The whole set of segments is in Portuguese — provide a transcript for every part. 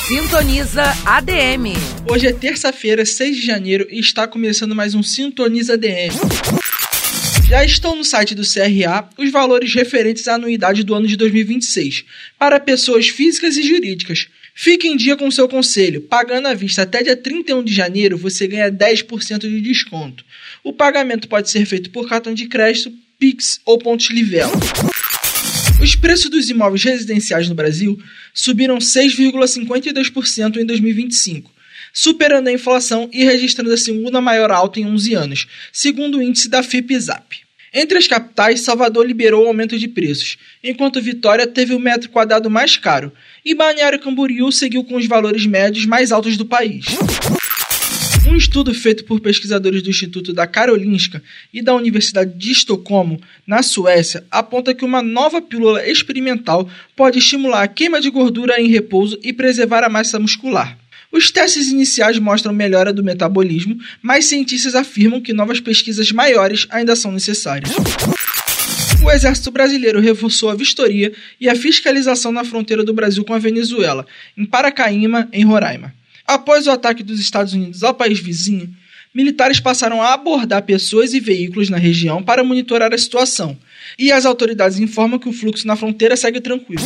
Sintoniza ADM. Hoje é terça-feira, 6 de janeiro, e está começando mais um Sintoniza ADM. Já estão no site do CRA os valores referentes à anuidade do ano de 2026, para pessoas físicas e jurídicas. Fique em dia com o seu conselho. Pagando à vista até dia 31 de janeiro, você ganha 10% de desconto. O pagamento pode ser feito por cartão de crédito, Pix ou pontos Livelo. Os preços dos imóveis residenciais no Brasil subiram 6,52% em 2025, superando a inflação e registrando a segunda maior alta em 11 anos, segundo o índice da FIPE-ZAP. Entre as capitais, Salvador liberou o aumento de preços, enquanto Vitória teve o metro quadrado mais caro, e Balneário Camboriú seguiu com os valores médios mais altos do país. Um estudo feito por pesquisadores do Instituto da Karolinska e da Universidade de Estocolmo, na Suécia, aponta que uma nova pílula experimental pode estimular a queima de gordura em repouso e preservar a massa muscular. Os testes iniciais mostram melhora do metabolismo, mas cientistas afirmam que novas pesquisas maiores ainda são necessárias. O Exército Brasileiro reforçou a vistoria e a fiscalização na fronteira do Brasil com a Venezuela, em Paracaíma, em Roraima. Após o ataque dos Estados Unidos ao país vizinho, militares passaram a abordar pessoas e veículos na região para monitorar a situação, e as autoridades informam que o fluxo na fronteira segue tranquilo.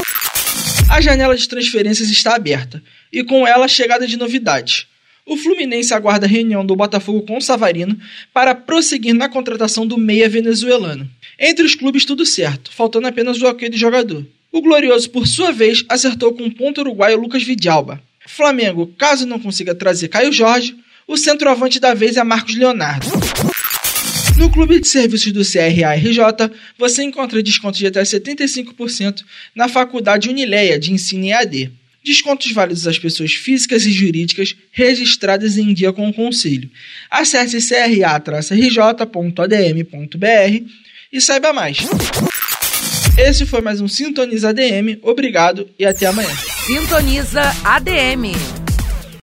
A janela de transferências está aberta, e com ela a chegada de novidades. O Fluminense aguarda a reunião do Botafogo com o Savarino para prosseguir na contratação do meia venezuelano. Entre os clubes tudo certo, faltando apenas o ok do jogador. O Glorioso, por sua vez, acertou com o ponta uruguaio Lucas Vidalba. Flamengo, caso não consiga trazer Caio Jorge, o centroavante da vez é Marcos Leonardo. No Clube de Serviços do CRA-RJ, você encontra descontos de até 75% na Faculdade Unileia de Ensino EAD. Descontos válidos às pessoas físicas e jurídicas registradas em dia com o Conselho. Acesse cra-rj.adm.br e saiba mais. Esse foi mais um Sintoniza ADM. Obrigado e até amanhã. Sintoniza ADM.